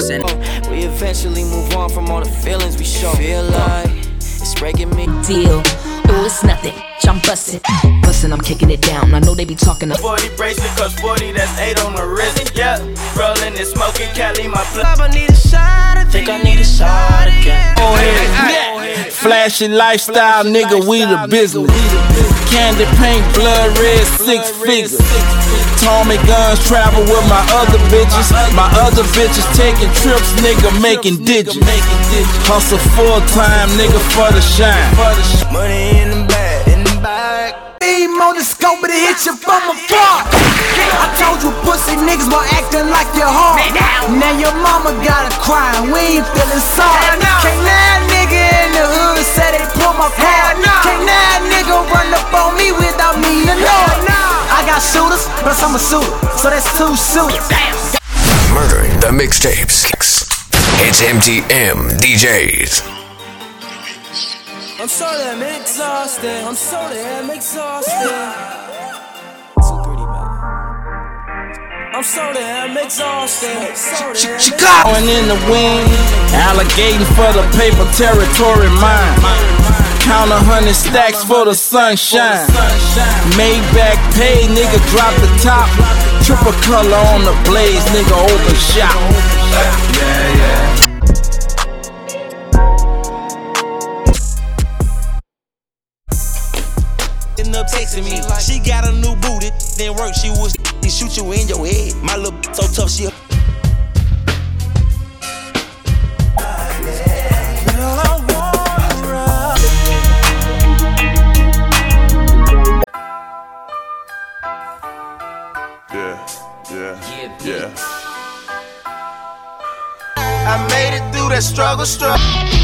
And we eventually move on from all the feelings we show. Feel like it's breaking me. Deal. Oh, it's nothing. I'm bustin'. Bustin', I'm kicking it down. I know they be talking. 40 bracelet, cause 40, that's 8 on the wrist. Yeah, rollin' and smoking, Cali, my blood. I need a shot. I think I need a shot again. Oh, yeah. Flashy lifestyle, nigga, we the business. Candy paint, blood red, 6 figures. Tommy guns travel with my other bitches. My other bitches taking trips, nigga, making digits. Hustle full time, nigga, for the shine. Money in the bag, in the bag. Beam on the scope, but it hit you from afar. I told you pussy niggas were acting like your heart. Now your mama gotta cry, and we ain't feeling sorry. Can't that nigga in the hood say they pull my car. Can't that nigga run up on me without me to know it. I got shooters, plus I'm a shooter, so that's 2 shooters. Murdering the mixtapes. It's MTM DJs. I'm so damn exhausted. I'm so damn exhausted. Too pretty, man. I'm so damn exhausted. Chicago in the wind, alligating for the paper, territory mine. Count 100 stacks for the sunshine. Maybach pay, nigga, drop the top. Triple color on the blaze, nigga, open shop. Yeah. Up texting me, she got a new booty, then work, she was shoot you in your head. My little so tough, she I made it through that struggle.